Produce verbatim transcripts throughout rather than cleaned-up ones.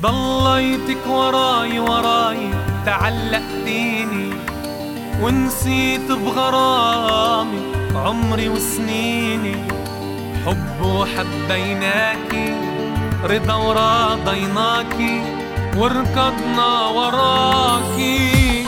ضليتك وراي وراي تعلقتيني، ونسيت بغرامي عمري وسنيني. حب وحبيناكي، رضا وراضيناكي، وركضنا وراكي.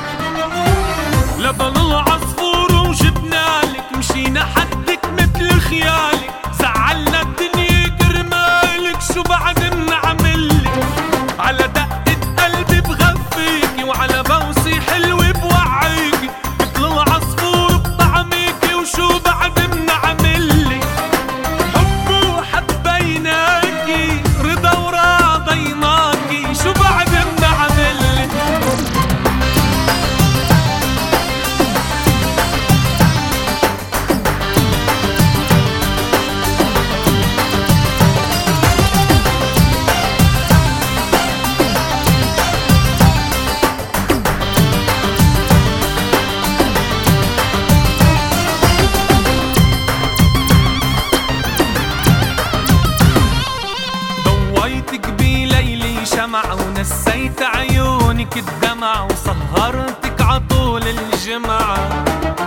لبن العصفور وجبنالك، مشينا حدك مثل خيالك، زعلنا الدنيا كرمالك. شو بعد منعملك؟ على دقة قلبي بغفيكي، وعلى بوسي حلوة بوعيكي، مثل العصفور بطعميكي. وشو بعد منعملك؟ حب وحبيناكي، رضا وراضيناكي. شو بعد منعملك؟ شمعة ونسيت عيونك الدمع، وسهرتك عطول الجمعة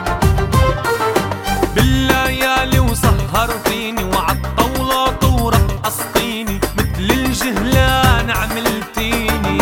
بالليالي، وسهرتيني وعالطاولات ورقصتيني، مثل الجهلان عملتيني.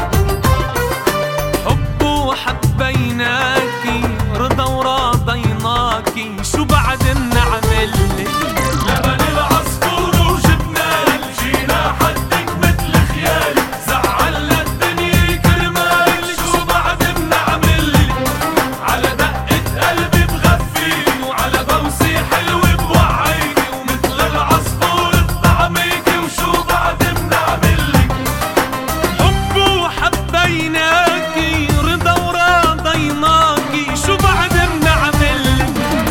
حب وحبيناكي، رضا وراضيناكي. شو بعد منعملك؟ لبن العصفور وجبنالك، جينا حدك مثل خيالك، زعلنا الدنيا كرمالك. شو بعد منعملك؟ على دقة قلبي بغفيكي، وعلى بوسي حلوة بوعيكي، ومثل العصفور بطعميكي. وشو بعد منعملك؟ حب وحبيناكي، رضا وراضيناكي. شو بعد منعملك؟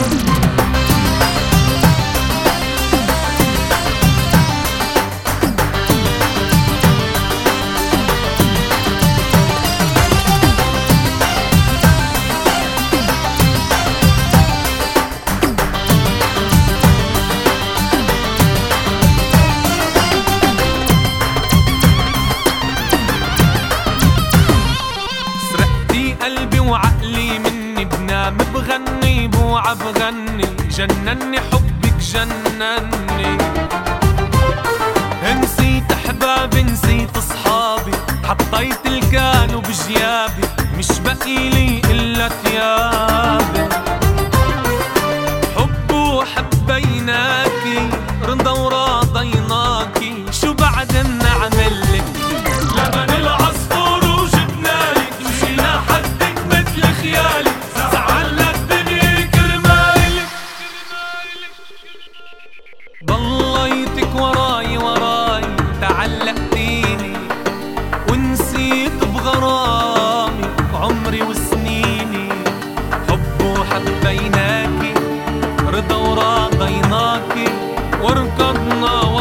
قلبي وعقلي مني، بنام بغني بوعى بغني. جنني حبك جنني، نسيت احبابي نسيت اصحابي، حطيت الكانو بجيابي، مش بقيلي الا ثيابي. حب وحبيناكي، رضا وراضيناكي. شو بعد منعملك؟ لبن العصفور وجبنالك، مشينا حدك مثل خيالك، زعلنا الدنيا كرمالك. ضليتك وراي وراي تعلقتيني، ونسيت بغرامي عمري وسنيني. حب وحبيناكي، رضا وراضيناكي، وركضنا